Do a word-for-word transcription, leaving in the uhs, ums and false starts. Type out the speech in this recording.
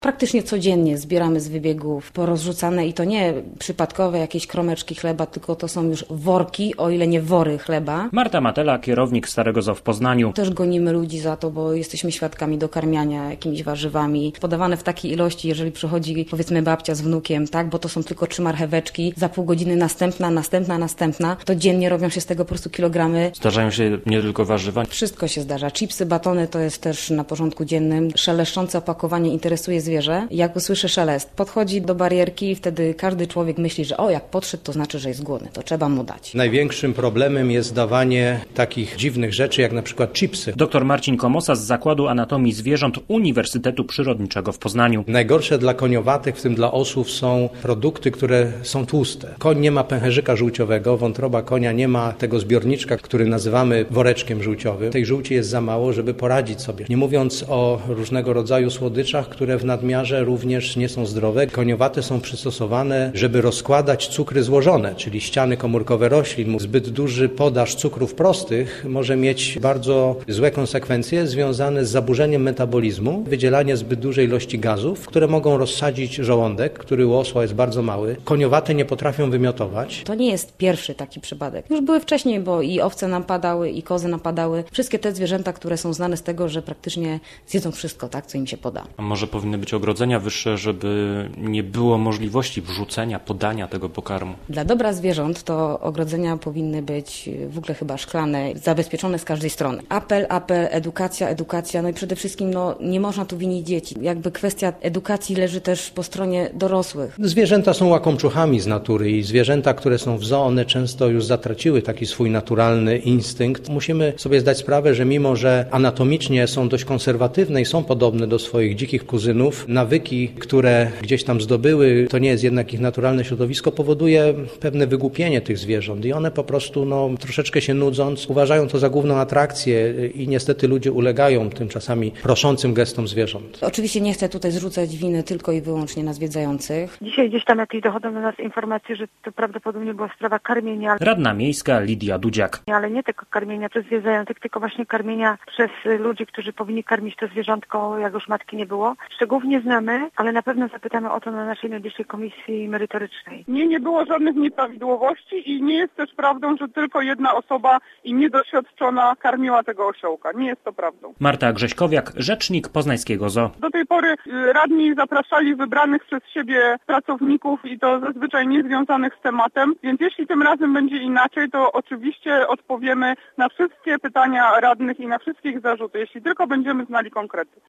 Praktycznie codziennie zbieramy z wybiegów porozrzucane i to nie przypadkowe jakieś kromeczki chleba, tylko to są już worki, o ile nie wory chleba. Marta Matela, kierownik Starego Zoo w Poznaniu. Też gonimy ludzi za to, bo jesteśmy świadkami dokarmiania jakimiś warzywami. Podawane w takiej ilości, jeżeli przychodzi powiedzmy babcia z wnukiem, tak, bo to są tylko trzy marcheweczki, za pół godziny następna, następna, następna, to dziennie robią się z tego po prostu kilogramy. Zdarzają się nie tylko warzywa? Wszystko się zdarza. Chipsy, batony to jest też na porządku dziennym. Szeleszczące opakowanie interesuje zwierzę. Jak usłyszy szelest, podchodzi do barierki i wtedy każdy człowiek myśli, że o, jak podszedł, to znaczy, że jest głodny, to trzeba mu dać. Największym problemem jest dawanie takich dziwnych rzeczy, jak na przykład chipsy. Doktor Marcin Komosa z Zakładu Anatomii Zwierząt Uniwersytetu Przyrodniczego w Poznaniu. Najgorsze dla koniowatych, w tym dla osłów, są produkty, które są tłuste. Koń nie ma pęcherzyka żółciowego, wątroba konia nie ma tego zbiorniczka, który nazywamy woreczkiem żółciowym. Tej żółci jest za mało, żeby poradzić sobie. Nie mówiąc o różnego rodzaju słodyczach, które w nadmiarze również nie są zdrowe. Koniowate są przystosowane, żeby rozkładać cukry złożone, czyli ściany komórkowe roślin. Zbyt duży podaż cukrów prostych może mieć bardzo złe konsekwencje związane z zaburzeniem metabolizmu, wydzielanie zbyt dużej ilości gazów, które mogą rozsadzić żołądek, który u osła jest bardzo mały. Koniowate nie potrafią wymiotować. To nie jest pierwszy taki przypadek. Już były wcześniej, bo i owce napadały, i kozy napadały. Wszystkie te zwierzęta, które są znane z tego, że praktycznie zjedzą wszystko, tak, co im się poda. A może powinny być ogrodzenia wyższe, żeby nie było możliwości wrzucenia, podania tego pokarmu? Dla dobra zwierząt to ogrodzenia powinny być w ogóle chyba szklane, zabezpieczone z każdej strony. Apel, apel, edukacja, edukacja, no i przede wszystkim no, nie można tu winić dzieci. Jakby kwestia edukacji leży też po stronie dorosłych. Zwierzęta są łakomczuchami z natury i zwierzęta, które są w zoo, one często już zatraciły taki swój naturalny instynkt. Musimy sobie zdać sprawę, że mimo, że anatomicznie są dość konserwatywne i są podobne do swoich dzikich kuzynów, nawyki, które gdzieś tam zdobyły, to nie jest jednak ich naturalne środowisko, powoduje pewne wygłupienie tych zwierząt i one po prostu no, troszeczkę się nudząc uważają to za główną atrakcję i niestety ludzie ulegają tym czasami proszącym gestom zwierząt. Oczywiście nie chcę tutaj zrzucać winy tylko i wyłącznie na zwiedzających. Dzisiaj gdzieś tam jakieś dochodzą do nas informacje, że to prawdopodobnie była sprawa karmienia. Radna miejska Lidia Dudziak. Ale nie tylko karmienia przez zwiedzających, tylko właśnie karmienia przez ludzi, którzy powinni karmić to zwierzątko, jak już matki nie było. Szczegółów nie znamy, ale na pewno zapytamy o to na naszej najbliższej komisji merytorycznej. Nie, nie było żadnych nieprawidłowości i nie jest też prawdą, że tylko jedna osoba i niedoświadczona karmiła tego osiołka. Nie jest to prawdą. Marta Grześkowiak, rzecznik Poznańskiego Zoo. Do tej pory radni zapraszali wybranych przez siebie pracowników i to zazwyczaj niezwiązanych z tematem, więc jeśli tym razem będzie inaczej, to oczywiście odpowiemy na wszystkie pytania radnych i na wszystkie ich zarzuty, jeśli tylko będziemy znali konkrety.